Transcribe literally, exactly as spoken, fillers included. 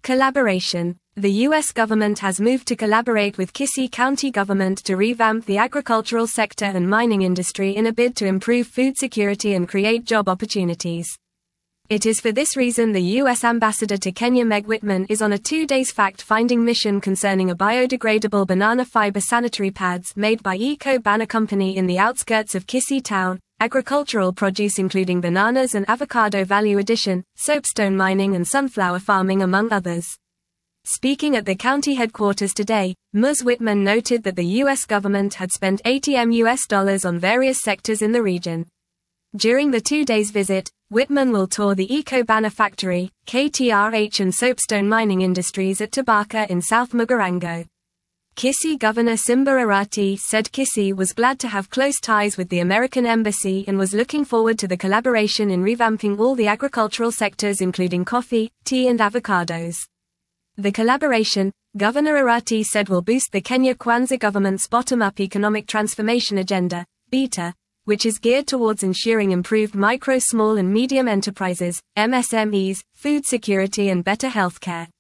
Collaboration. The U S government has moved to collaborate with Kissi County government to revamp the agricultural sector and mining industry in a bid to improve food security and create job opportunities. It is for this reason the U S ambassador to Kenya Meg Whitman is on a two-days fact-finding mission concerning a biodegradable banana fiber sanitary pads made by Eco Banner Company in the outskirts of Kissi town, agricultural produce including bananas and avocado value addition, soapstone mining and sunflower farming among others. Speaking at the county headquarters today, Miz Whitman noted that the U S government had spent eighty million U S dollars on various sectors in the region. During the two days visit, Whitman will tour the Eco Banner factory, K T R H and soapstone mining industries at Tabaka in South Mugirango. Kissi Governor Simba Arati said Kissi was glad to have close ties with the American Embassy and was looking forward to the collaboration in revamping all the agricultural sectors including coffee, tea and avocados. The collaboration, Governor Arati said, will boost the Kenya Kwanza government's bottom-up economic transformation agenda, BETA, which is geared towards ensuring improved micro, small and medium enterprises, M S M Es, food security and better healthcare.